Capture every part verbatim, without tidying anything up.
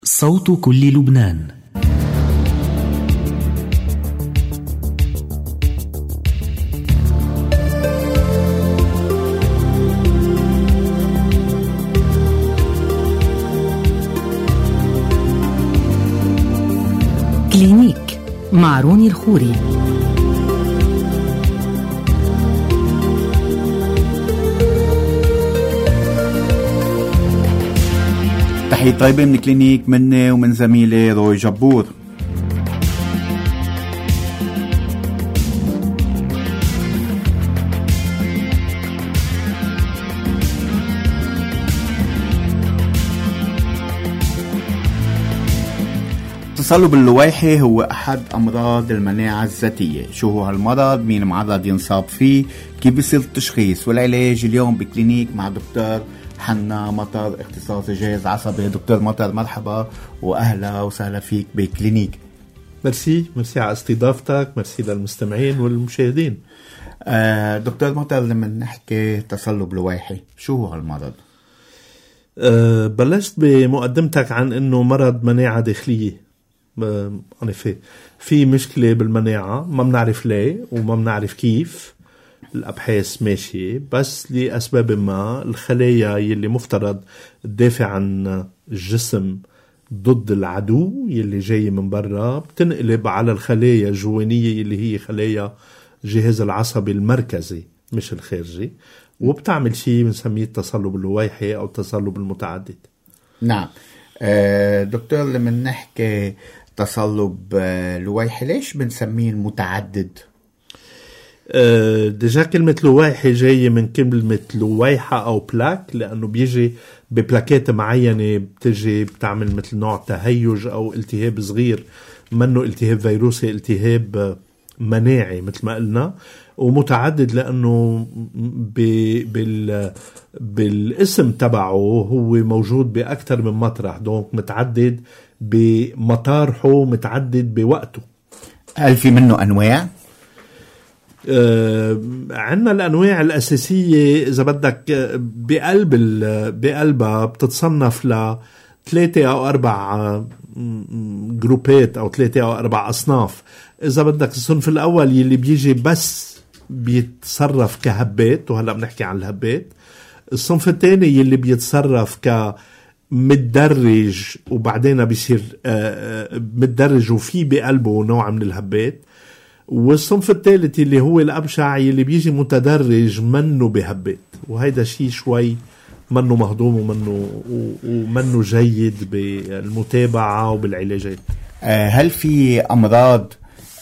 صوت كل لبنان. كلينيك مع روني الخوري. تحية طيبة من كلينيك مني ومن زميلي روي جبور. التصلب اللويحي هو أحد أمراض المناعة الذاتية. شو هو هالمرض؟ مين معرض ينصاب فيه؟ كيف بيصير التشخيص والعلاج؟ اليوم بكلينيك مع دكتور حنا مطر، اختصاصي جهاز عصبي. دكتور مطر مرحبا وأهلا وسهلا فيك بكلينيك. مرسي مرسي على استضافتك، مرسي للمستمعين والمشاهدين. آه دكتور مطر، لما نحكي تصلب لويحي شو هو هالمرض؟ أه بلشت بمقدمتك عن انه مرض مناعة داخلية. أنا في في مشكلة بالمناعة، ما بنعرف ليه وما بنعرف كيف. الأبحاث ماشية، بس لأسباب ما الخلايا يلي مفترض تدافع عن الجسم ضد العدو يلي جاي من برا بتنقلب على الخلايا الجوانية يلي هي خلايا جهاز العصبي المركزي مش الخارجي، وبتعمل شيء بنسميه التصلب اللويحي أو التصلب المتعدد. نعم. آه دكتور، لما نحكي تصلب آه لويحي ليش بنسميه المتعدد؟ أه ديجا كلمة لويحي جاية من كلمة لويحة أو بلاك، لأنه بيجي ببلاكات معينة بتجي بتعمل مثل نوع تهيج أو التهاب صغير، منه التهاب فيروسي، التهاب مناعي مثل ما قلنا. ومتعدد لأنه بال بالاسم تبعه هو موجود بأكثر من مطرح، دونك متعدد بمطارحه، متعدد بوقته. هل في منه أنواع؟ آه عندنا الأنواع الأساسية إذا بدك بقلب بقلبها بتتصنف لثلاثة أو أربع جروبات أو ثلاثة أو أربع أصناف. إذا بدك الصنف الأول يلي بيجي بس بيتصرف كهبات، وهلأ بنحكي عن الهبات. الصنف الثاني يلي بيتصرف كمتدرج وبعدين بيصير متدرج وفي بقلبه نوع من الهبات. والصنف الثالث اللي هو الأبشع اللي بيجي متدرج منه بهبات، وهيدا شيء شوي منه مهضوم ومنه ومنه جيد بالمتابعة وبالعلاجات. هل في أمراض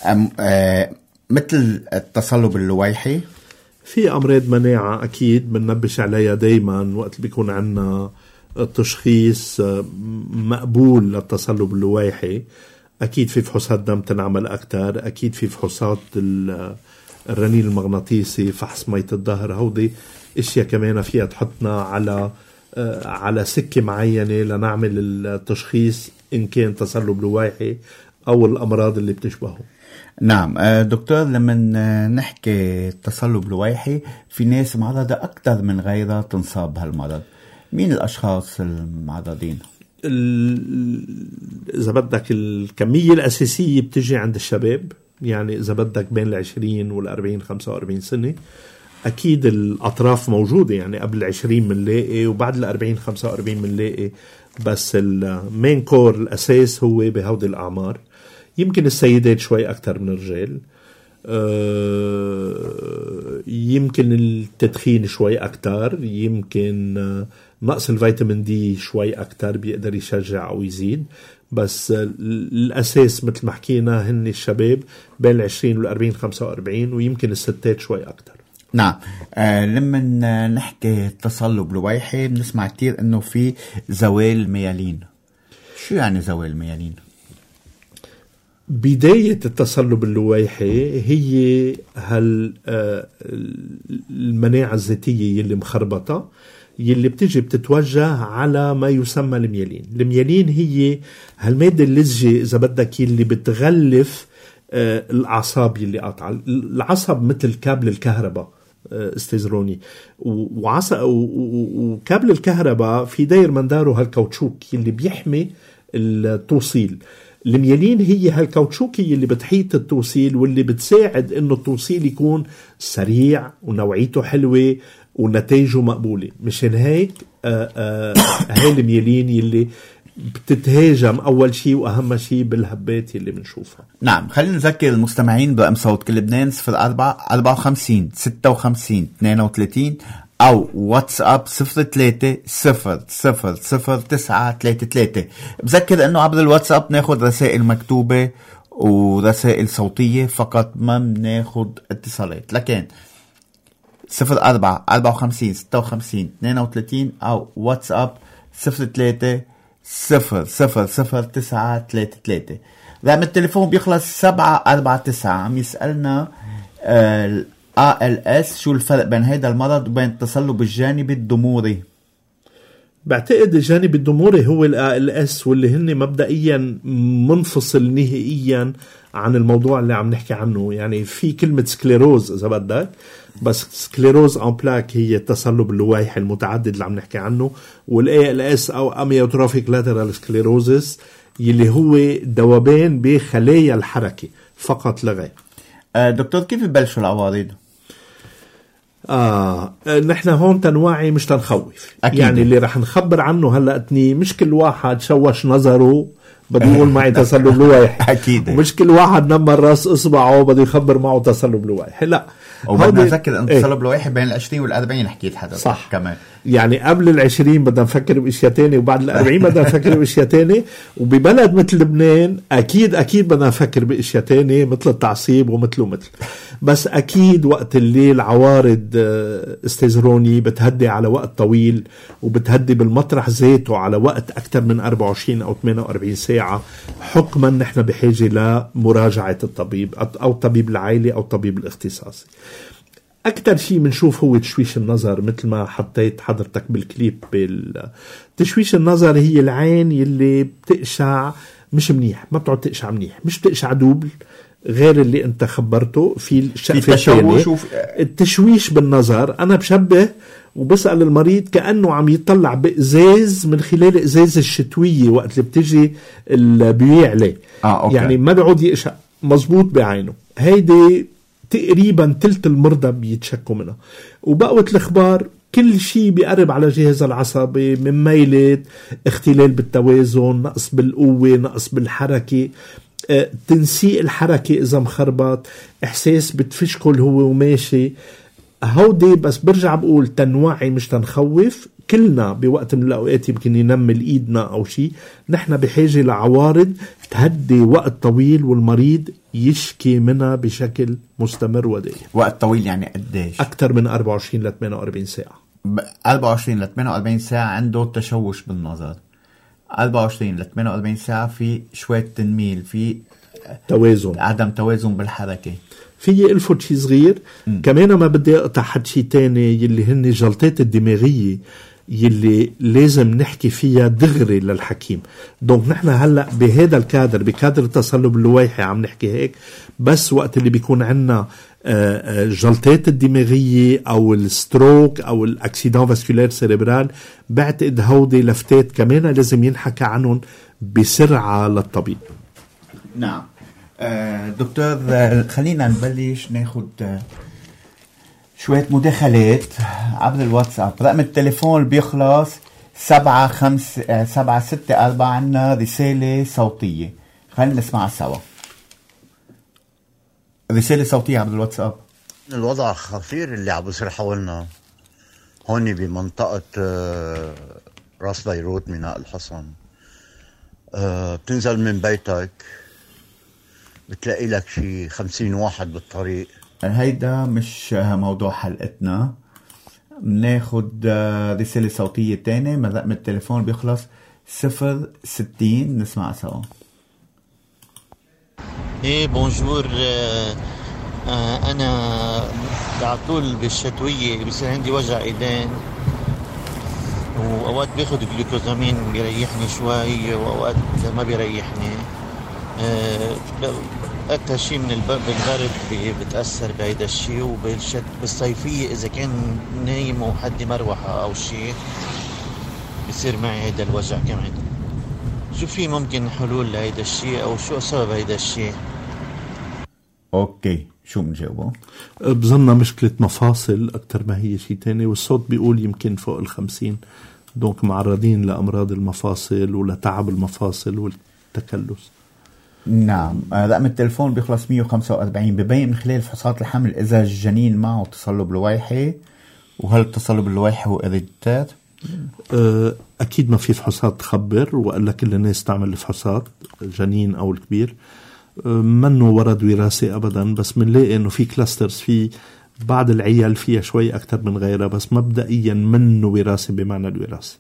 مثل التصلب اللويحي؟ في أمراض مناعة أكيد بننبش عليها دايما وقت بيكون عنا تشخيص مقبول للتصلب اللويحي. أكيد في فحوصات دم تنعمل أكتر، أكيد في فحوصات الرنين المغناطيسي، فحص مية الظهر. هودي إشياء كمان فيها تحطنا على على سكة معينة لنعمل التشخيص إن كان تصلب لويحي أو الأمراض اللي بتشبهه. نعم دكتور، لما نحكي تصلب لويحي في ناس معرضة أكتر من غيرها تنصاب هالمرض. مين الأشخاص المعرضين؟ إذا بدك الكمية الأساسية بتجي عند الشباب، يعني إذا بدك بين العشرين والأربعين خمسة وأربعين سنة. أكيد الأطراف موجودة، يعني قبل العشرين منلاقي وبعد الأربعين خمسة وأربعين منلاقي، بس المين كور الأساس هو بهودي الأعمار. يمكن السيدات شوي أكتر من الرجال، أه يمكن التدخين شوي أكتر، يمكن نقص الفيتامين دي شوي أكتر بيقدر يشجع أو يزيد. بس الأساس مثل ما حكينا هن الشباب بين العشرين والأربعين خمسة وأربعين، ويمكن الستات شوي أكتر. نعم. آه لما نحكي تصلب لويحي بنسمع كتير إنه في زوال ميالين. شو يعني زوال ميالين؟ بداية التصلب اللويحي هي هال المناعة الذاتية يلي مخربطة، يلي بتجي بتتوجه على ما يسمى الميالين. الميالين هي هالمادة اللزجة إذا بدك يلي بتغلف الأعصاب يلي قطع العصب، مثل كابل الكهرباء استيزروني. وكابل الكهرباء في داير منداره هالكاوتشوك يلي بيحمي التوصيل. الميلين هي هالكاوتشوكية اللي بتحيط التوصيل واللي بتساعد انه التوصيل يكون سريع ونوعيته حلوة ونتائجه مقبولة. مشان هيك آآ آآ هاي الميلين اللي بتتهاجم أول شيء وأهم شيء بالهبات اللي بنشوفها. نعم، خلينا نذكر المستمعين برقم صوت كل لبنان صفر أربعة أربعة وخمسين ستة وخمسين اثنين وثلاثين أو واتساب صفر ثلاثة صفر صفر صفر تسعة ثلاثة ثلاثة. بذكر أنه عبر الواتساب ناخد رسائل مكتوبة ورسائل صوتية فقط، ما بناخد اتصالات. لكن صفر أربعة أربعة وخمسين ستة وخمسين اثنين وثلاثين أو واتساب صفر ثلاثة صفر صفر صفر تسعة ثلاثة ثلاثة. رقم التليفون بيخلص سبعة أربعة تسعة. عم يسألنا ال إيه إل إس شو الفرق بين هيدا المرض وبين التصلب الجانبي الضموري؟ بعتقد الجانب الضموري هو ال إيه إل إس واللي هن مبدئيا منفصل نهائيا عن الموضوع اللي عم نحكي عنه. يعني في كلمة سكليروز إذا بدك، بس سكليروز ان بلاك هي التصلب اللويحي المتعدد اللي عم نحكي عنه، والاي ال اس او اميوتروفيك لاترال سكليروزس يلي هو ذوبان بخلايا الحركة فقط لا غير. آه دكتور، كيف ببلشوا العوارض؟ آه نحن هون تنوعي مش تنخوف. أكيد. يعني اللي رح نخبر عنه هلأ اتني مش كل واحد شوش نظره بده يقول معي تصلب لويحي. أكيد. ومش كل واحد نمر راس إصبعه بده يخبر معه تصلب لويحي. لا، وبدنا نذكر أن التصلب لويحي بين العشرين والأربعين حكيت حدا. صح كمان. يعني قبل العشرين بدنا نفكر بإشياء تاني، وبعد الأربعين بدنا نفكر بإشياء تاني، وببلد مثل لبنان أكيد أكيد بدنا نفكر بإشياء تاني مثل التعصيب ومثله مثل. بس أكيد وقت اللي العوارض استيزروني بتهدي على وقت طويل وبتهدي بالمطرح ذاته على وقت أكثر من أربعة وعشرين أو ثمانية وأربعين ساعة، حكما نحن بحاجة لمراجعة الطبيب أو طبيب العائلة أو طبيب الاختصاصي. أكتر شيء بنشوف هو تشويش النظر مثل ما حطيت حضرتك بالكليب. تشويش النظر هي العين يلي بتقشع مش منيح، ما بتقعد تقشع منيح، مش بتقشع دوبل غير اللي انت خبرته في الشقفة الثانية. التشويش بالنظر أنا بشبه وبسأل المريض كأنه عم يطلع بإزاز من خلال إزاز الشتوية وقت اللي بتجي البيوع عليه. آه، يعني ما بيعود يقشع مزبوط بعينه. هيدي تقريبا تلت المرضى بيتشكوا منها. وبقوة الأخبار كل شيء بيقرب على جهاز العصبي من ميلة، اختلال بالتوازن، نقص بالقوة، نقص بالحركة، اه، تنسيق الحركة إذا مخربط، إحساس بتفشكل هو وماشي. هودي بس برجع بقول تنوعي مش تنخوف. كلنا بوقت من الأوقات يمكن ينمل إيدنا أو شيء، نحن بحاجة لعوارض تهدي وقت طويل والمريض يشكي منها بشكل مستمر ودائم. وقت طويل يعني قديش؟ أكثر من أربعة وعشرين ل ثمانية وأربعين ساعة. أربعة وعشرين ل ثمانية وأربعين ساعة عنده تشوش بالنظر، أربعة وعشرين ل ثمانية وأربعين ساعة في شوية تنميل، في توازن، عدم توازن بالحركة. في الفوت شي صغير م. كمان ما بدي اقطع حد شي تاني يلي هن الجلطات الدماغية يلي لازم نحكي فيها دغري للحكيم. دونك نحن هلأ بهذا الكادر، بكادر التصلب اللويحي عم نحكي هيك، بس وقت اللي بيكون عنا جلطات الدماغية أو الستروك أو الأكسيدان فاسكولير سيريبرال، بعتقد هودي لفتات كمان لازم ينحكى عنهم بسرعة للطبيب. نعم دكتور، خلينا نبلش ناخد شوية مداخلات عبر الواتساب. رقم التليفون بيخلص سبعة خمسة سبعة ستة أربعة. عنا رسالة صوتية، خلينا نسمعها سوا. رسالة صوتية عبر الواتساب. الوضع خطير اللي عم بيصير حولنا هون بمنطقة راس بيروت ميناء الحصن. بتنزل من بيتك بتلاقي لك شي خمسين واحد بالطريق. هيدا مش موضوع حلقتنا. بناخد رسالة صوتية تاني من رقم التليفون بيخلص صفر ستين. نسمع سوا. ايه بونجور. آه آه انا على طول بالشتوية بيصير عندي وجع ايدين، واوقات باخد جلوكوزامين بيريحني شوي واوقات ما بيريحني. آه أكثر شيء من البرد بتأثر بهيدا الشيء، وبالصيفية إذا كان نايم وحدي مروحة أو شيء بيصير معي هيدا الوجع كمان. شو في ممكن حلول لهيدا الشيء أو شو سبب هيدا الشيء؟ اوكي، شو بنجاوبه؟ بظننا مشكلة مفاصل أكتر ما هي شيء تاني، والصوت بيقول يمكن فوق الخمسين، دونك معرضين لأمراض المفاصل ولتعب المفاصل والتكلس. نعم. رقم التلفون بيخلص مية وخمسة وأربعين. ببين من خلال فحوصات الحمل إذا الجنين معه تصلب لويحي، وهل التصلب اللويحي هو إريديتار؟ أكيد ما في فحوصات تخبر، وقال كل الناس تعمل الفحوصات الجنين أو الكبير. منه ورد وراثي أبدا، بس منلاقي إنه في كلاسترز في بعض العيال فيها شوي أكتر من غيرها، بس مبدئيا منه وراثي بمعنى الوراثي.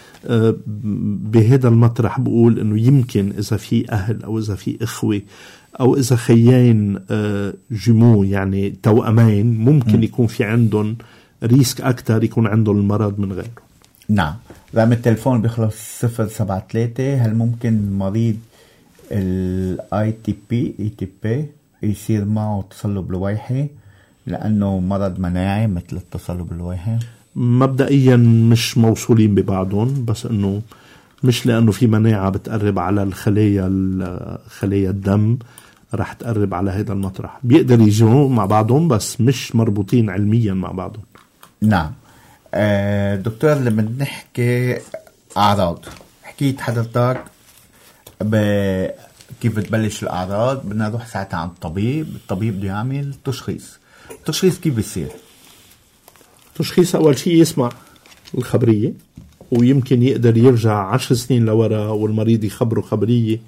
بهذا المطرح بقول إنه يمكن إذا في أهل أو إذا في إخوة أو إذا خيين جمو يعني توأمين ممكن م. يكون في عندهم ريسك أكتر يكون عندهم المرض من غيره. نعم. رقم التلفون بيخلص صفر سبعة ثلاثة. هل ممكن مريض الاي تي بي اي تي بي يصير معه تصلب لويحي لأنه مرض مناعي مثل التصلب اللويحي؟ مبدئيا مش موصولين ببعضهم، بس انه مش لانه في مناعة بتقرب على الخلايا خلايا الدم راح تقرب على هذا المطرح. بيقدر يجوا مع بعضهم بس مش مربوطين علميا مع بعضهم. نعم. آه دكتور، لما نحكي أعراض، حكيت حضرتك كيف بتبلش الأعراض، بدنا نروح ساعتها عند الطبيب. الطبيب بده يعمل تشخيص. التشخيص كيف بيصير؟ تشخيص أول شيء يسمع الخبرية، ويمكن يقدر يرجع عشر سنين لورا والمريض يخبره خبرية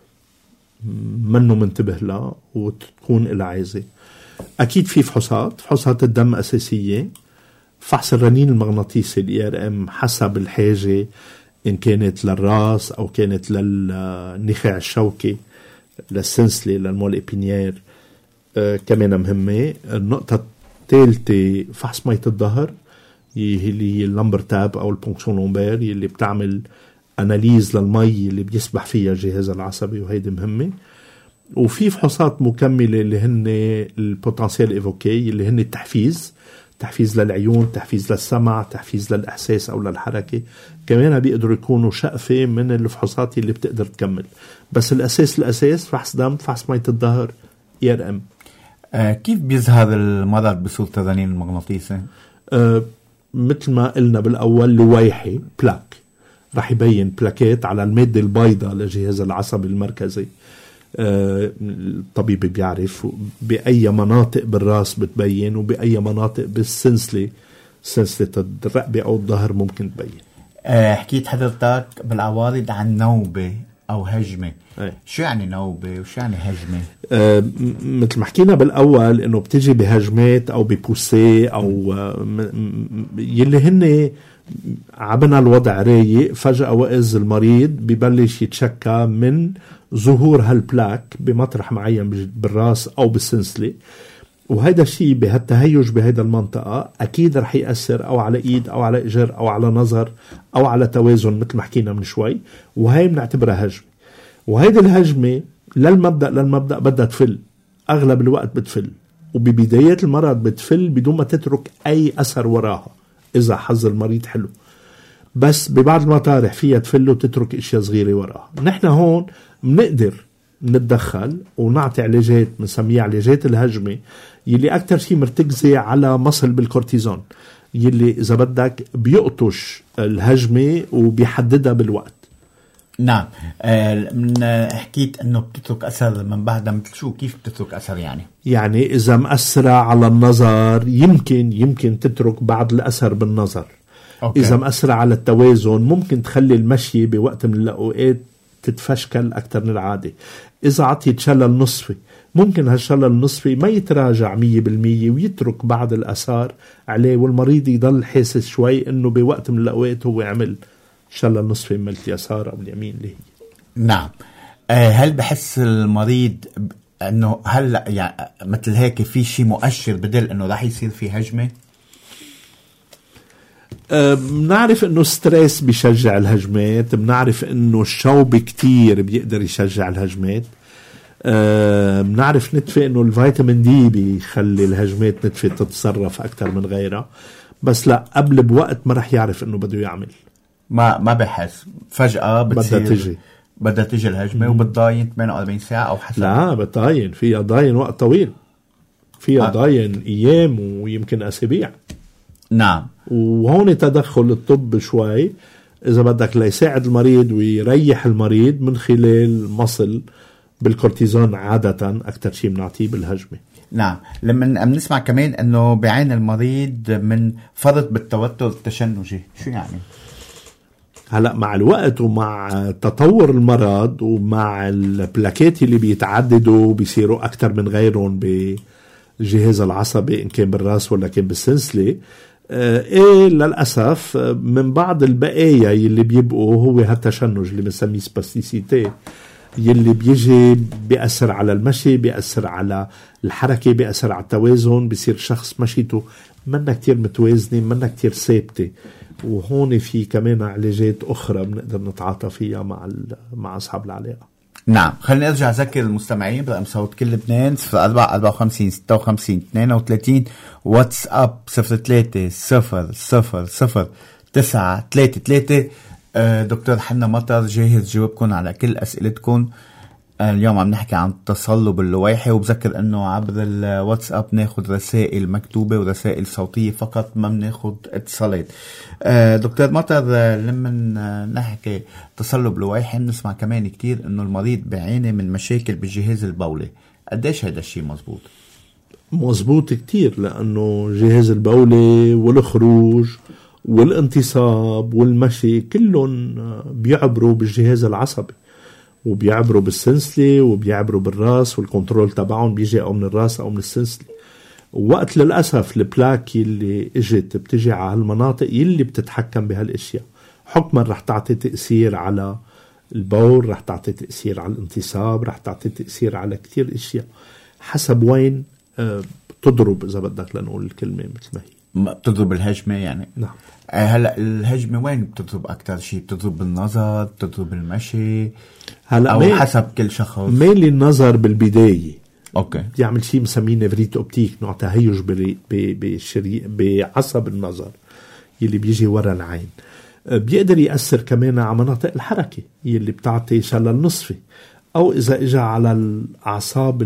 منه منتبه لها وتكون العايزة. أكيد في فحوصات، فحوصات الدم أساسية، فحص الرنين المغناطيسي ال إي آر إم حسب الحاجة، إن كانت للراس أو كانت للنخاع الشوكي، للسنسلة، للمول إبينيير، آه كمان مهمة. النقطة الثالثة فحص مية الظهر اللي هي اللمبر تاب أو البونكسيون لومبير اللي بتعمل أناليز للمي اللي بيسبح فيها الجهاز العصبي، وهيدي مهمة. وفي فحوصات مكملة اللي هن البوتنسيال إيفوكي اللي هن التحفيز، تحفيز للعيون، تحفيز للسمع، تحفيز للإحساس أو للحركة، كمان بيقدروا يكونوا شقفة من الفحوصات اللي بتقدر تكمل. بس الأساس الأساس فحص دم، فحص مية الظهر، إي آر إم. آه كيف بيظهر المرض بصورة الرنين المغناطيسي؟ آه مثل ما قلنا بالأول، لويحي بلاك راح يبين بلاكات على المادة البيضاء لجهاز العصبي المركزي. آه الطبيب بيعرف بأي مناطق بالراس بتبين وبأي مناطق بالسنسلة، سنسلة الرقبة أو الظهر ممكن تبين. آه حكيت حضرتك بالعوارض عن نوبة أو هجمة. أي. شو يعني نوبة وشو يعني هجمة؟ آه مثل ما حكينا بالأول إنه بتجي بهجمات أو ببوسي أو آه يلي هن عبنا الوضع رايق، فجأة وإذ المريض ببلش يتشكى من ظهور هالبلاك بمطرح معين بالراس أو بالسنسلة، وهذا الشيء بهالتهيج بهذا المنطقة أكيد رح يأثر أو على إيد أو على إجر أو على نظر أو على توازن مثل ما حكينا من شوي، وهي بنعتبرها هجمة. وهيدي الهجمة للمبدأ للمبدأ بدها تفل، أغلب الوقت بتفل، وببداية المرض بتفل بدون ما تترك أي أثر وراها إذا حظ المريض حلو. بس ببعض المطارح فيها تفل وتترك إشياء صغيرة وراها. نحن هون بنقدر نتدخل ونعطي علاجات بنسميها علاجات الهجمة، يلي أكتر شيء مرتكزة على مصل بالكورتيزون، يلي إذا بدك بيقطش الهجمة وبيحددها بالوقت. نعم. آه من حكيت أنه بتترك أثر من بعدها، مثل شو؟ كيف بتترك أثر يعني؟ يعني إذا مأثرة على النظر يمكن يمكن تترك بعض الأثر بالنظر. أوكي. إذا مأثرة على التوازن ممكن تخلي المشي بوقت من الأوقات تتفشكل أكتر من العادة. إذا عطيت شلل نصفي ممكن هالشلل النصفي ما يتراجع مية بالمية ويترك بعض الأثار عليه، والمريض يضل حاسس شوي إنه بوقت من الأوقات هو عمل شلل نصفي من اليسار أو اليمين اللي هي. نعم. آه هل بحس المريض إنه هلأ يعني مثل هيك في شيء مؤشر بدل إنه راح يصير في هجمة؟ بنعرف انه ستريس بيشجع الهجمات، بنعرف انه الشوب كتير بيقدر يشجع الهجمات، بنعرف نتفق انه الفيتامين دي بيخلي الهجمات نتفق تتصرف اكتر من غيرها، بس لا قبل بوقت ما رح يعرف انه بده يعمل، ما ما بحس فجأة بتصير بدها تجي بدها تيجي الهجمة وبتضاين ثمانية وأربعين ساعة أو حسب. لا بتضاين فيها ضاين وقت طويل، فيها آه. ضاين أيام ويمكن أسابيع. نعم. وهون تدخل الطب شوي إذا بدك ليساعد المريض ويريح المريض من خلال مصل بالكورتيزون عادة أكتر شيء بنعطيه بالهجمة. نعم. لما بنسمع كمان أنه بيعاني المريض من فرط بالتوتر التشنجي، شو يعني؟ هلأ مع الوقت ومع تطور المرض ومع البلاكات اللي بيتعددوا بيصيروا أكتر من غيرهم بالجهاز العصبي إن كان بالراس ولا كان بالسنسلة، آه إيه للأسف من بعض البقايا اللي بيبقوا هو هالتشنج اللي بنسميه سباستيسيتي، يلي بيجي بيأثر على المشي، بيأثر على الحركة، بيأثر على التوازن، بيصير شخص مشيته منا كتير متوازنة، منا كتير ثابتة. وهون في كمان علاجات أخرى بنقدر نتعاطى فيها مع مع أصحاب العلاقة. نعم. خلينا نرجع أذكر المستمعين برقم صوت كل لبنان صفر أربعة أربعة وخمسين ستة وخمسين اثنين وثلاثين، واتس أب صفر ثلاثة صفر صفر صفر تسعة ثلاثة ثلاثة. دكتور حنا مطر جاهز جاوبكم على كل أسئلتكم. اليوم عم نحكي عن التصلب اللويحي، وبذكر انه عبر الواتساب ناخد رسائل مكتوبة ورسائل صوتية فقط، ما بناخد اتصالات. دكتور مطر، لما نحكي تصلب لويحي نسمع كمان كتير انه المريض بيعاني من مشاكل بالجهاز البولي، قديش هيدا الشيء مزبوط؟ مزبوط كتير، لانه جهاز البولي والخروج والانتصاب والمشي كلهم بيعبروا بالجهاز العصبي، وبيعبروا بالسنسلة وبيعبروا بالراس، والكنترول تبعهم بيجي او من الراس او من السنسلة. ووقت للأسف البلاك اللي اجت بتجي على هالمناطق يلي بتتحكم بهالاشياء، حكما رح تعطي تأثير على البول، رح تعطي تأثير على الانتصاب، رح تعطي تأثير على كتير اشياء حسب وين بتضرب، اذا بدك لنقول الكلمة مثل ما هي بتضرب الهجمة يعني. نعم. هلا الهجمة وين بتضرب أكتر شيء؟ بتضرب بالنظر، بتضرب بالمشي، هلا أو حسب كل شخص؟ ميلي النظر بالبداية. أوكي. بيعمل شيء مسميه نفريت أوبتيك، نوع تهيج بالشري بعصب النظر يلي بيجي ورا العين. بيقدر يأثر كمان على مناطق الحركة يلي بتعطي شلل نصفي، أو إذا إجا على الأعصاب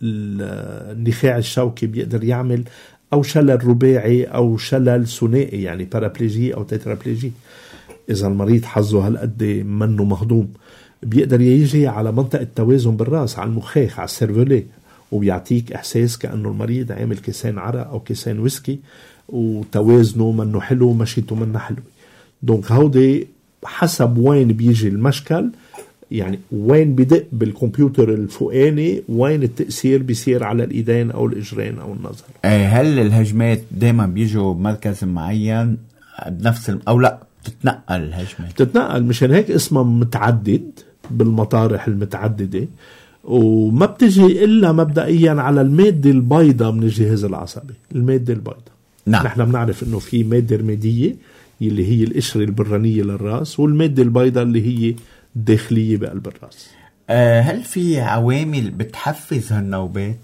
النخاع الشوكي بيقدر يعمل أو شلل رباعي أو شلل ثنائي، يعني بارابليجي أو تترابليجي. إذا المريض حظه هالقد منه مهضوم بيقدر يجي على منطقة توازن بالراس، على المخاخ، على السيرفولي، وبيعطيك إحساس كأنه المريض عامل كيسان عرق أو كيسان ويسكي وتوازنه منه حلو ومشيته منه حلوة. دونك هودي حسب وين بيجي المشكل، يعني وين بدق بالكمبيوتر الفوقاني، وين التأثير بيصير على الإيدين أو الإجرين أو النظر. هل الهجمات دايما بيجوا بمركز معين بنفس الم... أو لا بتتنقل الهجمات؟ بتتنقل، مشان هيك اسمها متعدد بالمطارح المتعددة، وما بتجي إلا مبدئيا على المادة البيضاء من الجهاز العصبي. المادة البيضاء، نعم. نحن بنعرف إنه في مادة رمادية اللي هي القشرة البرانية للرأس، والمادة البيضاء اللي هي الداخلية بقلب الرأس. أه هل في عوامل بتحفز هالنوبات؟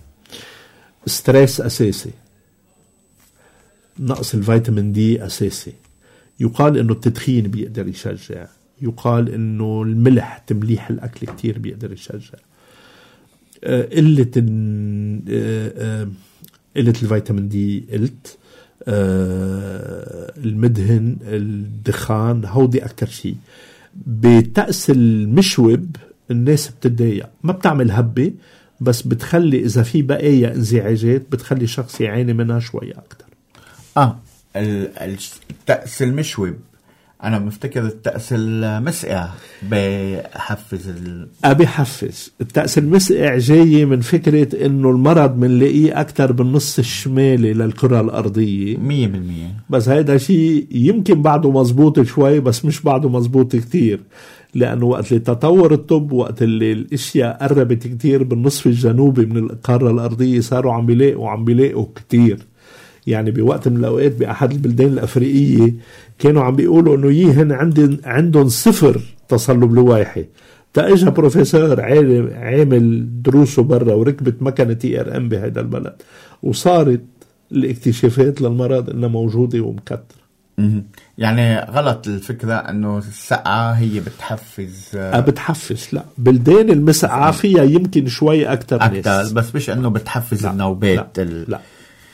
ستريس أساسي، نقص الفيتامين دي أساسي، يقال إنه التدخين بيقدر يشجع، يقال إنه الملح تمليح الأكل كتير بيقدر يشجع، أه قلة أه أه قلة الفيتامين دي، قلت أه المدهن، الدخان، هودي أكتر شيء. بتأس المشوب الناس بتتضايق، ما بتعمل هبة، بس بتخلي إذا في بقايا انزعاجات بتخلي شخص يعاني منها شوية أكتر. آه التأس المشوب، أنا مفتكر التأس المسقع بيحفز ال... أبي حفز. التأس المسقع جاي من فكرة إنه المرض منلاقيه أكتر بالنص الشمالي للكرة الأرضية مية بالمية، بس هيدا شيء يمكن بعده مزبوط شوي، بس مش بعده مزبوط كتير، لأنه وقت اللي تطور الطب، وقت اللي الاشياء قربت كتير بالنصف الجنوبي من القارة الأرضية، صاروا عم بيلاقوا عم بيلاقوا كتير. يعني بوقت من الأوقات بأحد البلدان الأفريقية كانوا عم بيقولوا إنه يهن عندن عندهم صفر تصلب لويحي. تأجى بروفيسور عالم عامل دروسه برا وركبت مكنة تي ار ام بهذا البلد، وصارت الاكتشافات للمرض إنها موجودة ومكتر. مم. يعني غلط الفكرة أنه السقعة هي بتحفز أه بتحفز، لا بلدان المسقعة فيها يمكن شوي أكتر أكتر، بس مش أنه بتحفز لا. النوبات. لا, ال... لا.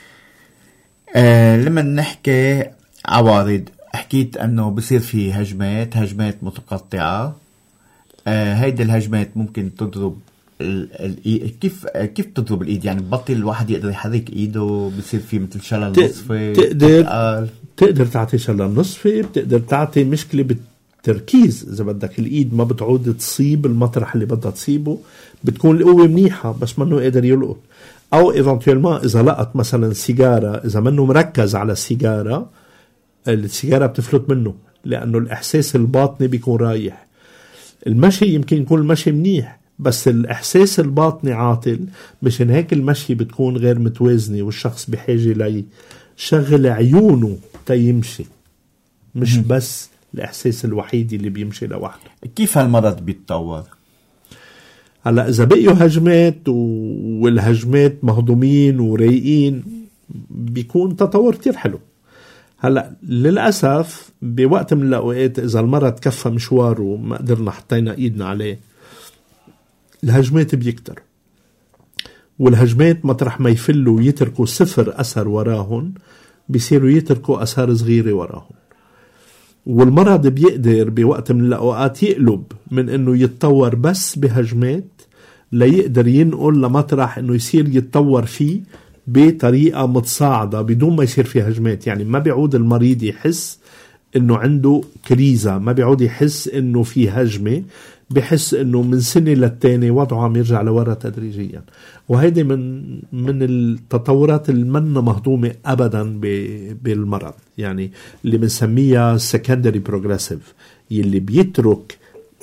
آه لما نحكي عوارض، حكيت أنه بصير في هجمات هجمات متقطعة. آه هيدي الهجمات ممكن تضرب ال... ال... كيف كيف تضرب الإيد؟ يعني بطل الواحد يقدر يحرك إيده، بصير في مثل شلل نصفي. تقدر تقال. تقدر تعطي شلل نصفي، بتقدر تعطي مشكلة بالتركيز. إذا بدك الإيد ما بتعود تصيب المطرح اللي بدها تصيبه، بتكون القوة منيحة بس منه قادر يلقط. أو إيفانتيولمان إذا لقط مثلا سيجارة، إذا منه مركز على السيجارة، السيجارة بتفلت منه لأنه الإحساس الباطني بيكون رايح. المشي يمكن يكون المشي منيح بس الإحساس الباطني عاطل، مشان هيك المشي بتكون غير متوازنة والشخص بحاجة لي شغل عيونه تيمشي، مش م- بس الإحساس الوحيد اللي بيمشي لوحده. كيف هالمرض بيتطور؟ هلا إذا بقيوا هجمات والهجمات مهضومين ورايقين بيكون تطور كتير حلو. هلا للأسف بوقت من الأوقات إذا المرض كفى مشواره وما قدرنا حطينا إيدنا عليه، الهجمات بيكتر، والهجمات مطرح ما يفلوا ويتركوا صفر أثر وراهن بيصيروا يتركوا أثار صغيرة وراهن. والمرض بيقدر بوقت من الأوقات يقلب من أنه يتطور بس بهجمات ليقدر ينقل لمطرح أنه يصير يتطور فيه بطريقة متصاعدة بدون ما يصير فيه هجمات. يعني ما بيعود المريض يحس أنه عنده كريزة، ما بيعود يحس أنه في هجمة، بحس أنه من سنة للتاني وضعه عم يرجع لورا تدريجيا. وهذه من من التطورات المنة مهضومة أبدا بالمرض، يعني اللي بنسميها secondary progressive، يلي بيترك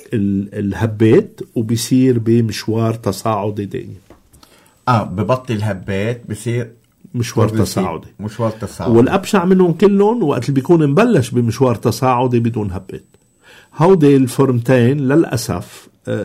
الهبات وبيصير بمشوار تصاعدي دائم. اه ببطل هبات بصير مشوار تصاعدي. مشوار تصاعدي. والأبشع منهم كلهم وقت اللي بيكون مبلش بمشوار تصاعدي بدون هبات. هودي الفورمتين للأسف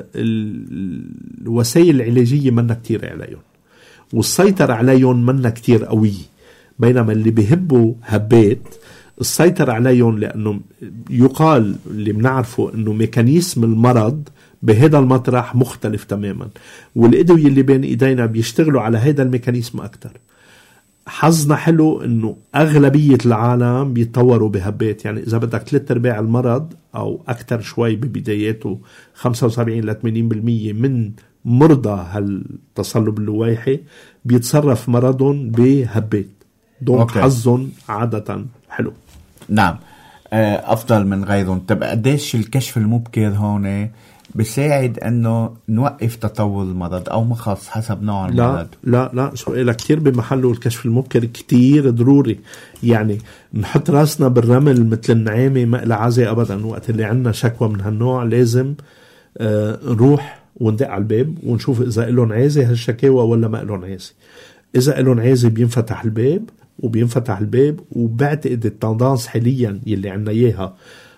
الوسائل العلاجية منا كتير عليهم، والسيطرة عليهم منا كتير قوي. بينما اللي بيهبوا هبات السيطرة عليهم، لأنه يقال اللي بنعرفه أنه ميكانيزم المرض بهذا المطرح مختلف تماما، والأدوية اللي بين إيدينا بيشتغلوا على هذا الميكانيزم أكتر. حظنا حلو أنه أغلبية العالم بيتطوروا بهبات. يعني إذا بدك ثلاثة أرباع المرض أو أكتر شوي ببداياته، خمسة وسبعين إلى ثمانين بالمية من مرضى هالتصلب اللويحي بيتصرف مرضهم بهبات. دونك حظهم عادة حلو. نعم أفضل من غيرهم. طب قديش الكشف المبكر هون بساعد أنه نوقف تطور المرض أو مخص حسب نوع المرض؟ لا لا لا سؤالك كتير بمحله. الكشف المبكر كتير ضروري. يعني نحط راسنا بالرمل مثل النعامة ما إلى عزي أبدا. وقت اللي عنا شكوى من هالنوع لازم آه نروح وندق على الباب ونشوف إذا إلون عازي هالشكاوى ولا ما إلون عازي. إذا إلون عازي بينفتح الباب وبينفتح الباب. وبعتقد التندانس حاليا يلي عنا إياها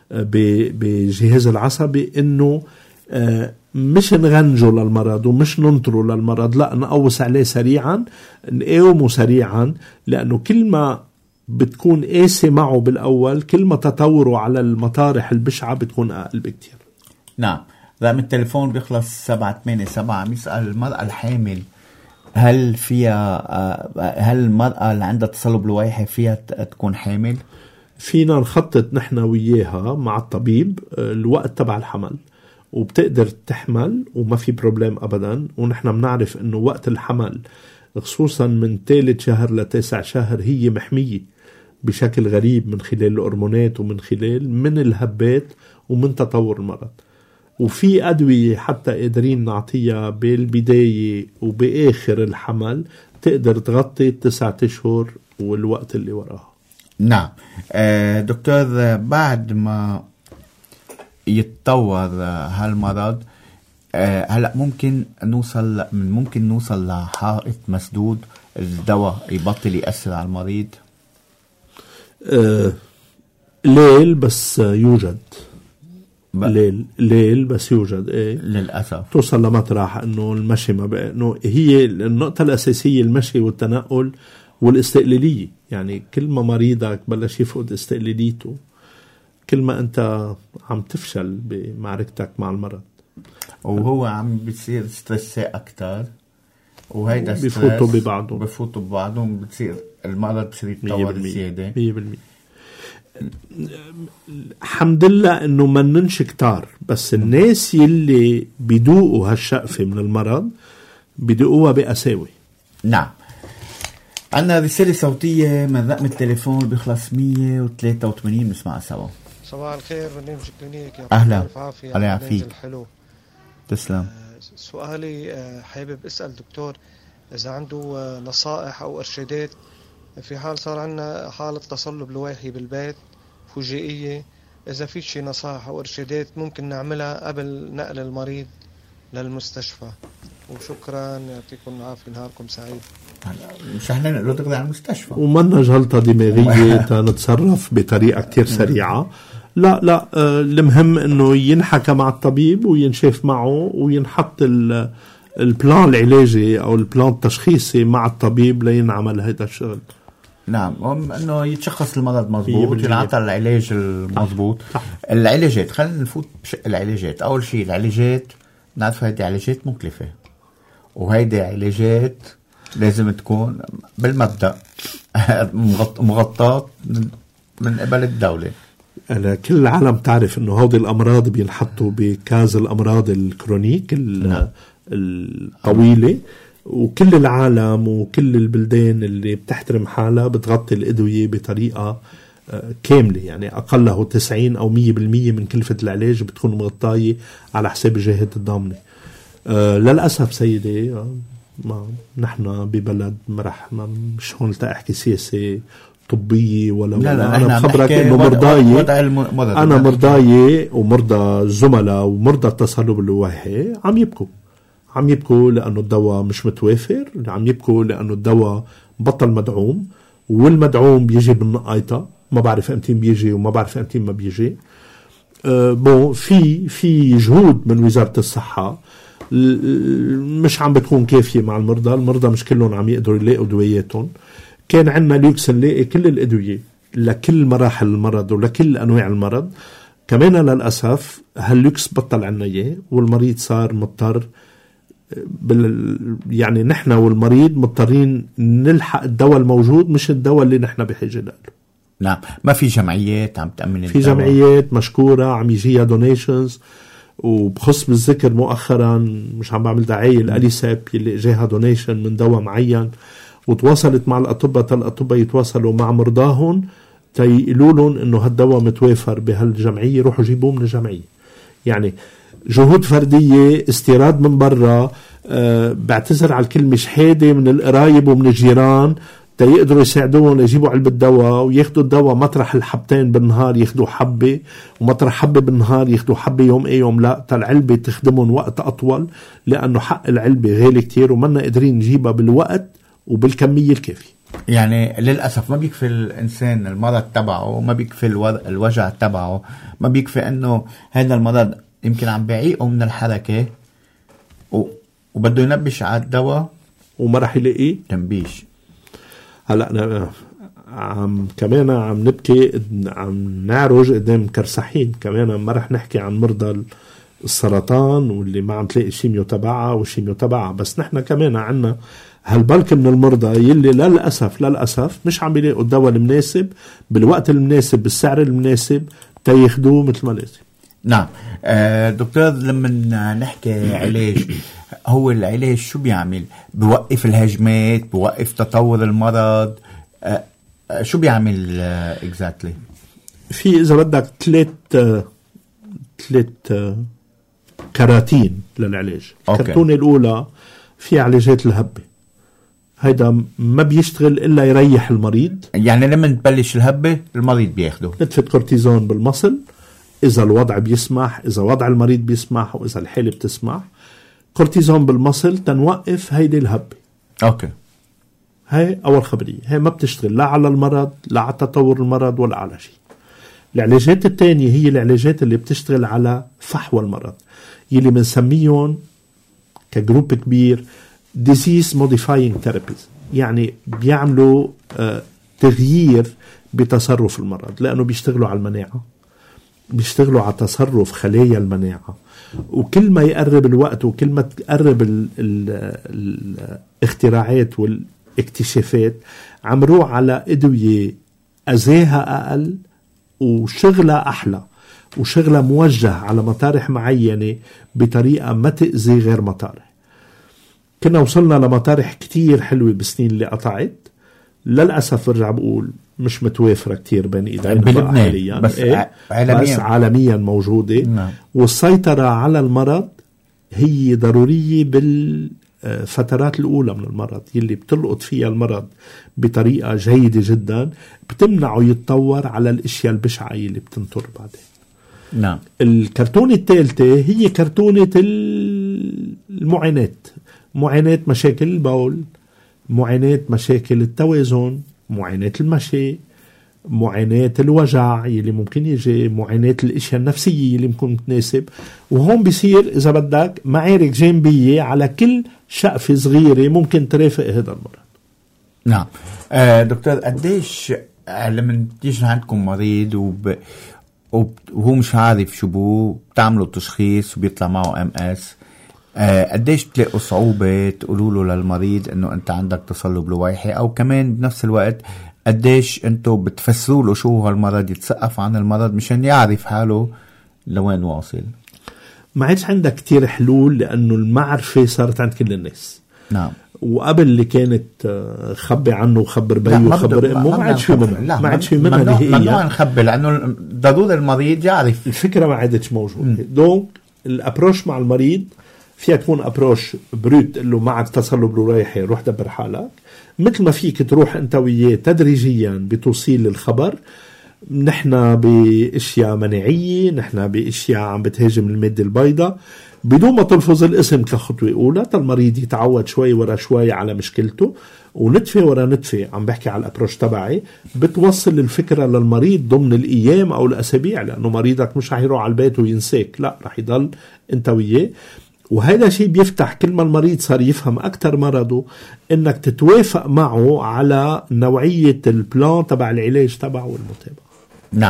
بجهاز العصبي إنه آه مش نغنجه للمرض ومش ننطره للمرض، لا نقوص عليه سريعا، نقاومه سريعا، لأنه كل ما بتكون قاسي معه بالأول كل ما تطوره على المطارح البشعة بتكون أقل بكتير. نعم. رقم التليفون بيخلص سبعة ثمانية سبعة. بيسأل المرأة الحامل هل فيها هل المرأة اللي عندها تصلب لويحي فيها تكون حامل؟ فينا نخطط نحن وياها مع الطبيب الوقت تبع الحمل، وبتقدر تحمل وما في بروبليم أبدا. ونحن بنعرف أنه وقت الحمل خصوصا من ثالث شهر لتاسع شهر هي محمية بشكل غريب من خلال الهرمونات ومن خلال من الهبات ومن تطور المرض. وفي أدوية حتى قادرين نعطيها بالبداية وبآخر الحمل تقدر تغطي تسعة أشهر والوقت اللي وراها. نعم. آه دكتور، بعد ما يتطور هالمرض آه هلا ممكن نوصل من ممكن نوصل لحائط مسدود، الدواء يبطل يأثر على المريض؟ آه ليل بس يوجد ليل ليل بس يوجد. ايه للأسف توصل لمطرح انه المشي ما بقى، انه هي النقطة الأساسية المشي والتنقل والاستقلالية. يعني كل ما مريضك بلش يفقد استقلاليته كل ما أنت عم تفشل بمعركتك مع المرض، وهو عم بيصير ستريس أكتر، وهيدا بفوتوا ببعضهم بفوتوا ببعضهم بتصير المرض بصير يتطور زيادة مية بالمية. الحمد لله انه ما ننش كتار، بس الناس يلي بيدوقوا هالشقفة من المرض بيدوقوها بقساوة. نعم. عنا رسالة صوتية من رقم التليفون اللي بيخلص مية وثلاثة وثمانين، نسمعها سوا. صباح الخير، برنامج كلينيك. أهلا، الله يعافيك. الحلو. تسلم. آه سؤالي آه حابب أسأل دكتور إذا عنده آه نصائح أو إرشادات في حال صار عنا حالة تصلب لويحي بالبيت فجائية، إذا في شي نصائح أو إرشادات ممكن نعملها قبل نقل المريض للمستشفى. وشكرا، يعطيكم العافية، نهاركم سعيد. مش احنا نقله دغري على المستشفى ومنا جلطة دماغية تنتصرف بطريقة كتير سريعة. لا لا آه المهم انه ينحكى مع الطبيب وينشاف معه وينحط البلان العلاجي او البلان التشخيصي مع الطبيب لينعمل هذا الشغل. نعم، هم انه يتشخص المرض مضبوط، ينعطى العلاج المضبوط. العلاجات، خلينا نفوت بشق العلاجات. اول شيء العلاجات نعرف هيدي علاجات مكلفة، وهيدي علاجات لازم تكون بالمبدأ مغطاة من قبل الدولة. أنا كل العالم تعرف إنه هذه الأمراض بينحطوا بكاز الأمراض الكرونيك الطويلة، وكل العالم وكل البلدان اللي بتحترم حالها بتغطي الأدوية بطريقة كاملة. يعني أقله تسعين أو مية بالمية من كلفة العلاج بتكون مغطاية على حساب الجهات الضامنة. أه للأسف سيدي، ما نحن ببلد مرح ما مش هون لتأحكي سياسة طبية ولا لا لا، أنا بخبرك إنه مرضاية، أنا مرضاية ومرضى زملاء ومرضى التصلب اللويحي عم يبكوا عم يبكوا لأنه الدواء مش متوافر، عم يبكوا لأنه الدواء بطل مدعوم، والمدعوم بيجي بالنقايطة، ما بعرف امتين بيجي وما بعرف امتين ما بيجي. أه بون في في جهود من وزارة الصحة مش عم بتكون كافية مع المرضى. المرضى مش كلهم عم يقدروا يلاقوا دوياتهم. كان عندنا ليوكس نلاقي كل الأدوية لكل مراحل المرض ولكل أنواع المرض. كمان للأسف هالليوكس بطل عنا إياه، والمريض صار مضطر بال... يعني نحن والمريض مضطرين نلحق الدواء الموجود مش الدواء اللي نحن بحاجة له. نعم، ما في جمعيات عم تأمن في الدواء. جمعيات مشكورة عم يجيها دونيشنز، وبخص بالذكر مؤخرا مش عم بعمل دعاية الأليساب اللي اجاها دونيشن من دواء معين، وتواصلت مع الأطباء. الأطباء يتواصلوا مع مرضاهم تيقولوا لهم إنه هالدواء متوافر بهالجمعية، روحوا جيبوه من الجمعية. يعني جهود فردية، استيراد من برا. أه بعتذر على الكلمة، شحادة من القرايب ومن الجيران تيقدروا يساعدوهم يجيبوا علبة دواء وياخدوا الدواء مطرح الحبتين بالنهار ياخدوا حبة، ومطرح حبة بالنهار ياخدوا حبة يوم ايه يوم لا. العلبة تخدمهم وقت أطول لأنه حق العلبة غالي كتير ومنا قادرين نجيبها بالوقت وبالكمية الكافية. يعني للأسف ما بيكفي الإنسان المرض تبعه، ما بيكفي الوجع تبعه، ما بيكفي أنه هذا المرض يمكن عم بيعيقه من الحركة وبده ينبش على الدواء وما رح يلاقيه تنبيش. هلا أنا عم كمان عم نبكي، عم نعرج قدام كرسحين. كمان ما رح نحكي عن مرضى السرطان واللي ما عم تلاقي الشيميو تبعها والشيميو تبعها، بس نحن كمان عنا هالبلك من المرضى يلي للأسف للأسف مش عم بيلاقوا الدواء المناسب بالوقت المناسب بالسعر المناسب تياخدوه مثل ما لازم. نعم. آه دكتور، لما نحكي علاج، هو العلاج شو بيعمل؟ بوقف الهجمات، بوقف تطور المرض، آه آه شو بيعمل آه exactly؟ في إذا بدك ثلاث آه ثلاث آه كراتين للعلاج. الكرتونة الأولى في علاجات الهبة، هيدا ما بيشتغل إلا يريح المريض. يعني لما تبلش الهبة المريض بياخده نتفة كورتيزون بالمصل إذا الوضع بيسمح، إذا وضع المريض بيسمح، وإذا الحالة بتسمح. كورتيزون بالمصل تنوقف هيدي الهبة. أوكي. هاي أول خبرية، هاي ما بتشتغل لا على المرض لا على تطور المرض ولا على شيء. العلاجات التانية هي العلاجات اللي بتشتغل على فحوى المرض، يلي بنسميهم كجروب كبير disease modifying therapies. يعني بيعملوا آه تغيير بتصرف المرض، لأنه بيشتغلوا على المناعة، بيشتغلوا على تصرف خلايا المناعة. وكل ما يقرب الوقت وكل ما تقرب ال ال الاختراعات والاكتشافات عمروه على أدوية أذاها أقل وشغلها أحلى وشغلها موجه على مطارح معينة بطريقة ما تأذي غير مطارح. كنا وصلنا لمطارح كتير حلوة بالسنين اللي قطعت، للأسف برجع بقول مش متوافرة كتير بين إيدينا حاليا، بس, إيه؟ عالمياً. بس عالميا موجودة. نعم. والسيطرة على المرض هي ضرورية بالفترات الأولى من المرض يلي بتلقط فيها المرض بطريقة جيدة جدا، بتمنعه يتطور على الاشياء البشعة اللي بتنطر بعدين. نعم. الكرتونة الثالثة هي كرتونة المعاناة، معاناة مشاكل البول، معاناة مشاكل التوازن، معاناة المشي، معاناة الوجع يلي ممكن يجي، معاناة الاشياء النفسية يلي ممكن تناسب. وهون بيصير إذا بدك معارك جانبية على كل شقفة صغيرة ممكن ترافق هذا المرض. نعم. آه دكتور، قديش لما تيجي عندكم مريض وب... وهو مش عارف شو بو، بتعملوا تشخيص وبيطلع معه ام اس، آه قديش بتلاقوا صعوبة تقولوا له للمريض انه انت عندك تصلب لويحي، او كمان بنفس الوقت قديش انتوا بتفسروا له شو هو المرض، يتثقف عن المرض مشان يعرف حاله لوين واصل؟ ما عادش عندك كتير حلول لأنه المعرفة صارت عند كل الناس. نعم. وقبل اللي كانت خبي عنه وخبر بيه وخبر امه ما عادش في منها، ما عادش في منها نهائيا. ممنوع نخبي لانه ضروري المريض يعرف. الفكره ما عادتش موجوده. دونك الابروش مع المريض فيها تكون ابروش بروت، اللي معك تصلب لويحي روح دبر حالك، مثل ما فيك تروح انت وياه تدريجيا بتوصيل الخبر. نحن باشياء مناعيه، نحن باشياء عم بتهاجم الماده البيضاء، بدون ما تلفظ الاسم كخطوة أولى، المريض يتعود شوي ورا شوي على مشكلته، ونتفة ورا نتفة. عم بحكي على الأبروش تبعي، بتوصل الفكرة للمريض ضمن الأيام أو الأسابيع، لأنه مريضك مش رح يروح على البيت وينساك، لا رح يضل أنت وياه. وهذا شيء بيفتح كل ما المريض صار يفهم أكتر مرضه، إنك تتوافق معه على نوعية البلان تبع العلاج تبعه والمتابعة. نعم.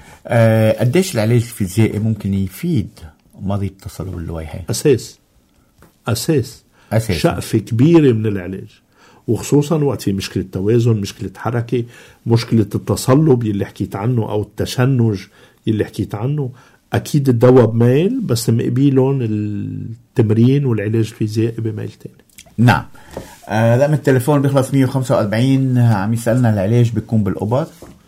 أه قديش العلاج الفيزيائي ممكن يفيد مريض تصلب اللويحي؟ أساس أساس, أساس. شقفة كبيرة من العلاج، وخصوصا وقت في مشكلة توازن، مشكلة حركة، مشكلة التصلب يلي حكيت عنه أو التشنج يلي حكيت عنه. أكيد الدواء بميل، بس مقبيلون التمرين والعلاج الفيزيائي بميل تاني. نعم. آه رقم التليفون بيخلص مية وخمسة وأربعين. عم يسألنا العلاج بيكون بالإبر؟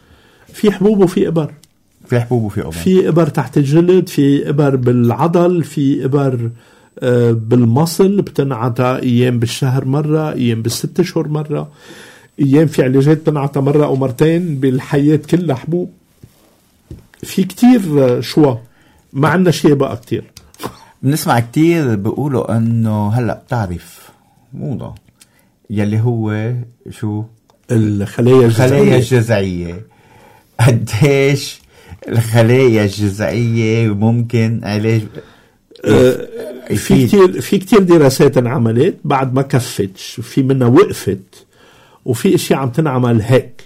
في حبوب وفي إبر. في حبوب وفي إبر. في إبر تحت الجلد، في إبر بالعضل، في إبر آه بالمصل بتنعطى أيام بالشهر مرة، أيام بالست شهور مرة، أيام في علاجات بتنعطى مرة أو مرتين بالحياة كلها حبوب. في كتير شوا، ما عندنا شيء بقى كتير. بنسمع كتير بيقولوا انه هلأ بتعرف موضة يلي هو شو الخلايا الخلايا الجذعية. قديش الخلايا الجذعية ممكن علاج؟ آه في كتير في كتير دراسات انعملت بعد ما كفتش، في منها وقفت، وفي اشياء عم تنعمل هيك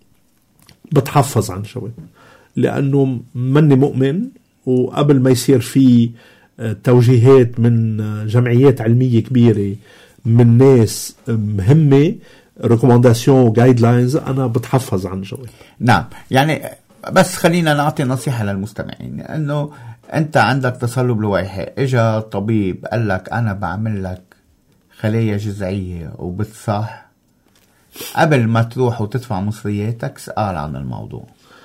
بتحفظ عن شوي، لأنه مني مؤمن. وقبل ما يصير في توجيهات من جمعيات علمية كبيرة، من ناس مهمة، ريكومنداسيون وجايد لاينز، أنا بتحفظ عن شوي. نعم. يعني بس خلينا نعطي نصيحة للمستمعين، أنه أنت عندك تصلب لويحي، إجا طبيب قال لك أنا بعمل لك خلايا جذعية وبتصح، قبل ما تروح وتدفع مصرياتك سأل عن الموضوع.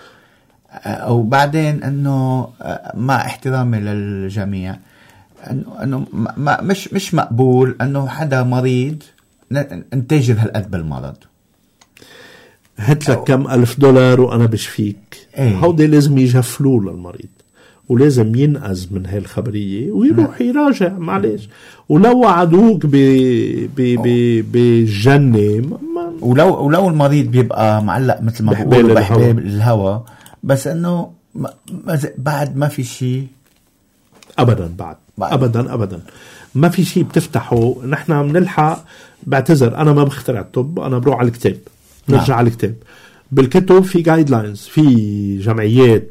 أو بعدين أنه مع احترامي للجميع، أنه, أنه ما مش مش مقبول أنه حدا مريض انتاجر هالقد بالمرض، هات لك كم ألف دولار وأنا بشفيك. ايه؟ هودي لازم يجفلوا للمريض، ولازم ينقذ من هاي الخبرية ويروح يراجع. معلش، ولو وعدوك بجنة، ولو ولو المريض بيبقى معلق مثل ما بيقولوا بحباب الهوا، بس انه بعد ما في شيء أبدا بعد. بعد. أبدا أبدا ما في شيء بتفتحه. نحن بنلحق، بعتذر أنا ما بخترع الطب، أنا بروح على الكتاب، نرجع نعم. على الكتاب. بالكتب في جايد لاينز، في جمعيات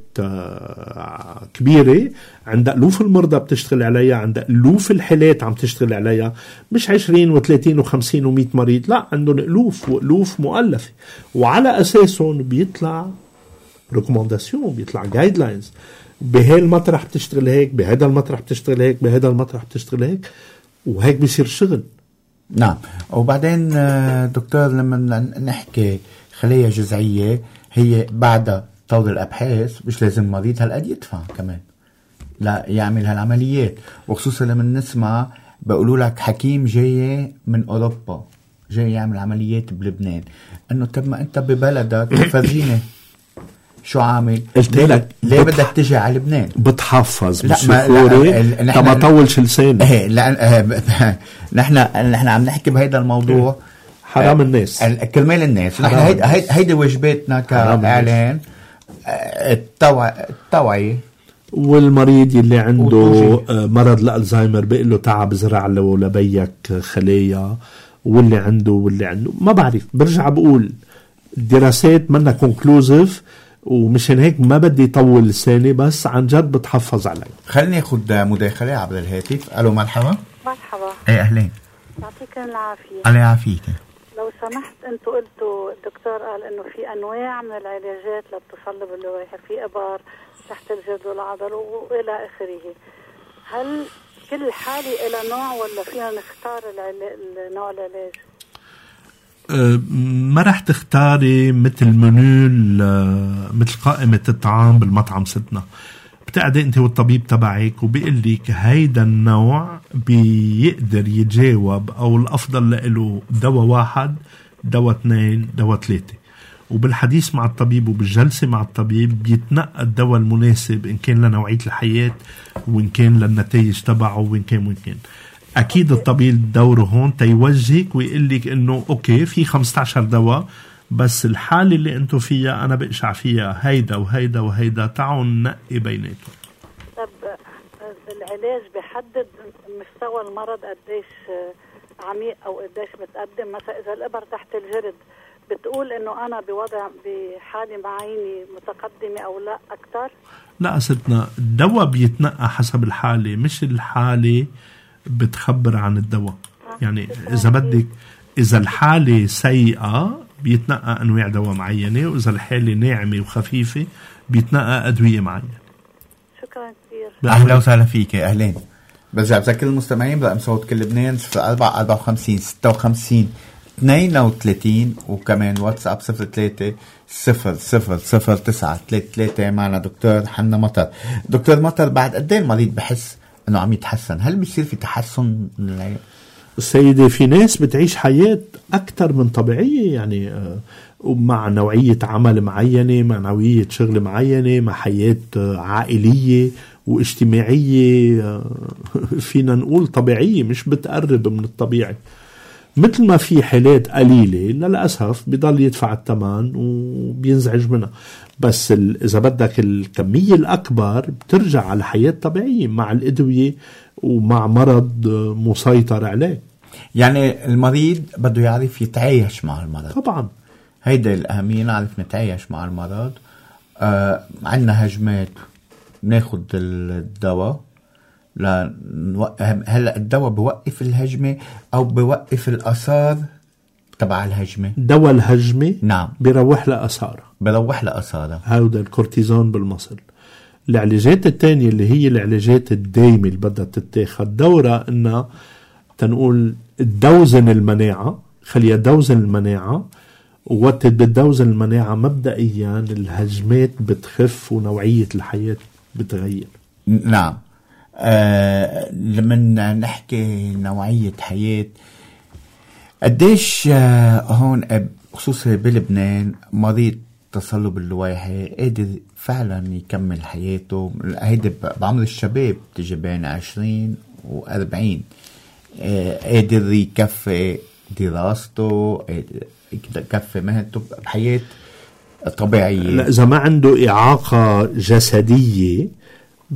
كبيرة عند ألوف المرضى بتشتغل عليها، عند ألوف الحالات عم تشتغل عليها، مش عشرين وثلاثين وخمسين ومئة مريض، لا عندهم ألوف وألوف مؤلفة، وعلى أساسهم بيطلع ريكومنداسيون، بيطلع جايد لاينز. بهاي المطرح بتشتغل هيك، بهذا المطرح بتشتغل هيك، بهذا المطرح بتشتغل هيك، وهيك بيصير الشغل. نعم. وبعدين دكتور لما نحكي خلية جذعية، هي بعد طور الأبحاث مش لازم المريض هالقد يدفع كمان لا يعمل هالعمليات، وخصوصا لما نسمع بقولوا لك حكيم جاي من أوروبا جاي يعمل عمليات بلبنان، انه طب ما انت ببلدك فرجيني شو عامل، قلت لك ليه بدك تجي على لبنان؟ بتحفظ لا ما ما طولش لساني. ايه لا نحن نحن عم نحكي بهيدا الموضوع حرام الناس، كرمال الناس. نحن هيدا هيدا واجباتنا كاعلان، التوعية. والمريض اللي عنده مرض الألزهايمر بيقول له تعب زرع له لبيك خلايا، واللي عنده واللي عنده ما بعرف. برجع بقول الدراسات منا كونكلوزيف، ومشان هيك ما بدي يطول لساني، بس عن جد بتحفظ علي. خليني اخذ مداخلة عبر الهاتف. الو مرحبا. مرحبا. ايه اهلين. يعطيك العافية. الله يعافيك. لو سمحت، انتوا قلتوا الدكتور قال انه في انواع من العلاجات للتصلب اللويحي، في ابر تحت الجلد والعضل والى اخره. هل كل حالة الى نوع ولا فينا نختار نوع العلاج؟ أه ما رح تختاري مثل منو مثل قائمة الطعام بالمطعم ستنا. بتقعدي انت والطبيب تبعك وبيقول لك هيدا النوع بيقدر يتجاوب، او الافضل له دواء واحد، دواء اثنين، دواء ثلاثة. وبالحديث مع الطبيب وبالجلسة مع الطبيب بيتنقى الدواء المناسب، إن كان لنوعية الحياة وإن كان للنتائج تبعه وإن كان وإن كان. أكيد الطبيب دوره هون تيوجهك ويقول لك إنه أوكي في خمسة عشر دواء، بس الحالة اللي أنتوا فيها أنا بقشع فيها هيدا وهيدا وهيدا، تعالوا ننقي بيناتهم. طب العلاج بيحدد مستوى المرض قديش عميق أو قديش متقدم؟ مثلا إذا الإبر تحت الجلد بتقول انه انا بوضع بحالة معينة متقدمة او لا اكتر؟ لا ستنا، الدواء بيتنقى حسب الحالة، مش الحالة بتخبر عن الدواء. يعني اذا بدك، اذا الحالة سيئة بيتنقى انواع دواء معينة، واذا الحالة ناعمة وخفيفة بيتنقى ادوية معينة. شكرا كثير. اهلا وسهلا فيك. اهلين. برجع بذكر المستمعين برقم صوت كل لبنان صفر أربعة أربعة وخمسين ستة وخمسين اثنين وثلاثين، وكمان واتساب صفر ثلاثة صفر صفر صفر تسعة ثلاثة ثلاثة. معنا دكتور حنا مطر. دكتور مطر، بعد قد ايه المريض بحس انه عم يتحسن؟ هل بيصير في تحسن؟ السيدة في ناس بتعيش حياة اكثر من طبيعية، يعني مع نوعية عمل معينة، مع نوعية شغل معينة، مع حياة عائلية واجتماعية فينا نقول طبيعية، مش بتقرب من الطبيعي. مثل ما في حالات قليلة للأسف بيضل يدفع الثمن وبينزعج منها، بس إذا بدك الكمية الأكبر بترجع على حياة طبيعية مع الأدوية ومع مرض مسيطر عليه. يعني المريض بده يعرف يتعايش مع المرض. طبعا هيدا الأهمية، نعرف نتعايش مع المرض. آه عندنا هجمات ناخد الدواء، لا هلا الدواء بوقف الهجمة أو بوقف الأثار تبع الهجمة. دواء الهجمة نعم بيروح لأثارها، بيروح لأثارها، هذا الكورتيزون بالمصل. العلاجات التانية اللي هي العلاجات الدايمة اللي بدها تتاخد دورة إنها تنقول تدوزن المناعة، خليها دوزن المناعة، ووقت بتدوزن المناعة مبدئيا الهجمات بتخف ونوعية الحياة بتغير. نعم. آه لما نحكي نوعية حياة، قديش آه هون خصوصا بلبنان مريض تصلب اللويحي قادر فعلا يكمل حياته؟ هيدا بعمر الشباب تجي بين عشرين وأربعين، آه قادر يكفي دراسته، يكفي مهنته بحياة طبيعية. لا إذا ما عنده إعاقة جسدية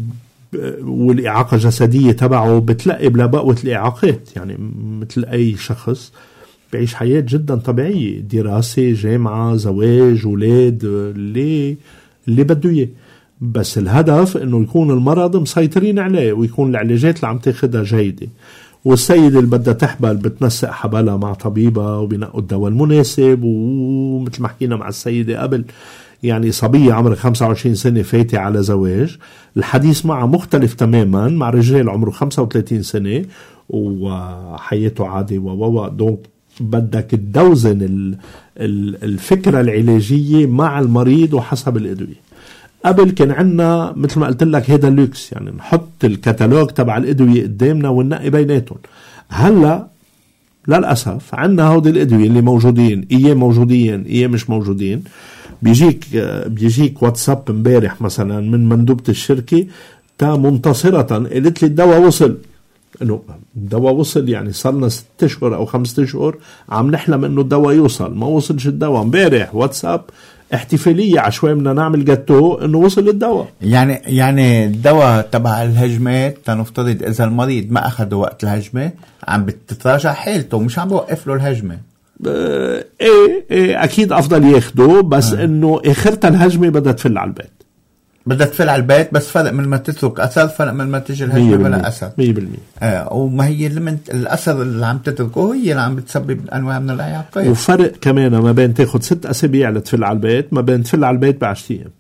والإعاقة الجسدية تبعه بتلقي بلبقوة الإعاقات، يعني مثل أي شخص بعيش حياة جدا طبيعية، دراسة، جامعة، زواج، أولاد، اللي اللي بده إياه. بس الهدف إنه يكون المرض مسيطرين عليه، ويكون العلاجات اللي عم تاخدها جيدة. والسيدة اللي بدها تحبل بتنسق حبلها مع طبيبة وبينقوا الدواء المناسب. ومثل ما حكينا مع السيدة قبل، يعني صبية عمرها خمسة وعشرين سنة فاتي على زواج، الحديث معها مختلف تماما مع رجال عمره خمسة وثلاثين سنة وحياته عادي و دونك بدك تدوزن الفكرة العلاجية مع المريض وحسب الأدوية. قبل كان عنا مثل ما قلت لك هيدا اللوكس، يعني نحط الكتالوج تبع الأدوية قدامنا وننقي بيناتهم. هلا للأسف عنا هودي الأدوية اللي موجودين، إيه موجودين إيه مش موجودين. بيجيك بيجيك واتساب امبارح مثلا من مندوبة الشركة تا منتصرة قالت لي الدواء وصل. انه الدواء وصل، يعني صارنا ست اشهر او خمسة اشهر عم نحلم انه الدواء يوصل، ما وصلش الدواء. امبارح واتساب احتفالية عشوائي بدنا نعمل جاتو انه وصل الدواء. يعني يعني الدواء تبع الهجمات تنفترض اذا المريض ما اخذ وقت الهجمة عم بتتراجع حالته، مش عم بوقف له الهجمة. اه ايه, ايه اكيد افضل ياخده، بس اه. انه اخرتها الهجمة بدها تفل على البيت، بدها تفل على البيت. بس فرق من ما تترك اثر، فرق من ما تجي الهجمة بلا اثر. مية بالمية. اه وما هي اللي الاثر اللي عم تتركه هي اللي عم بتسبب انواع من الاعاقات. وفرق كمان ما بين تاخد ست اسابيع لتفل على البيت، ما بين تفل على البيت بعشرة ايام.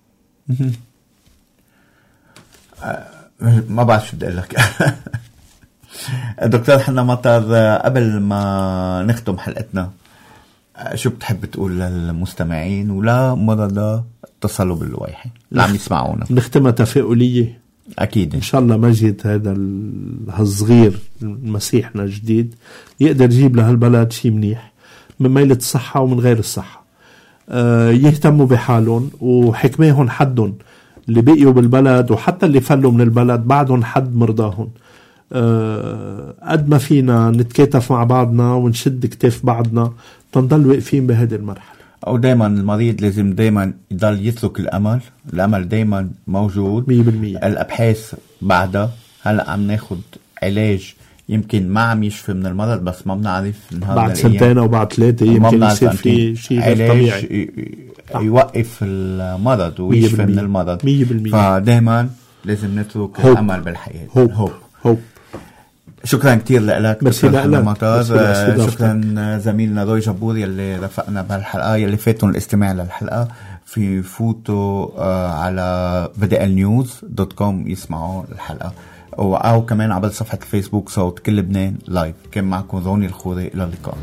آه ما بعرف شو بدي اقول لك. دكتور حنا مطر، قبل ما نختم حلقتنا شو بتحب تقول للمستمعين ولا مرضى التصلب اللويحي اللي عم يسمعونا؟ نختمها تفاؤلية أكيد إن شاء الله. مجد هذا هالصغير مسيحنا جديد يقدر يجيب لهالبلد شيء منيح من ميلة الصحة ومن غير الصحة. آه يهتموا بحالهم وحكماهم حدهم، اللي بقيوا بالبلد وحتى اللي فلوا من البلد بعدهم حد مرضاهم. أه قد ما فينا نتكاتف مع بعضنا ونشد كتاف بعضنا تنضل واقفين بهذه المرحلة. أو دايما المريض لازم دايما يضل يترك الأمل، الأمل دايما موجود مية بالمية. الأبحاث بعدها، هلأ عم ناخد علاج يمكن ما عم يشفي من المرض، بس ما بنعرف بعد سنتين أو بعد ثلاثة يمكن يصير في شيء طبيعي يوقف المرض ويشفي من المرض. مية بالمية. فدايما لازم نترك هوب. الأمل بالحياة. هوب هوب, هوب. شكرا كتير لك دكتور مطر. شكرا زميلنا روي جبور يلي رفقنا بهالحلقة. يلي فاتوا الاستماع للحلقة في فوتو على في دي إل نيوز دوت كوم يسمعوا الحلقة، أو كمان عبر صفحة الفيسبوك صوت كل لبنان لايف. كان معكم روني الخوري، إلى اللقاء.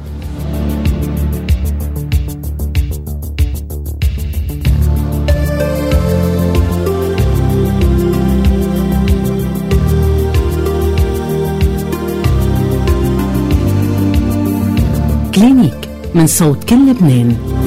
كلينيك من صوت كل لبنان.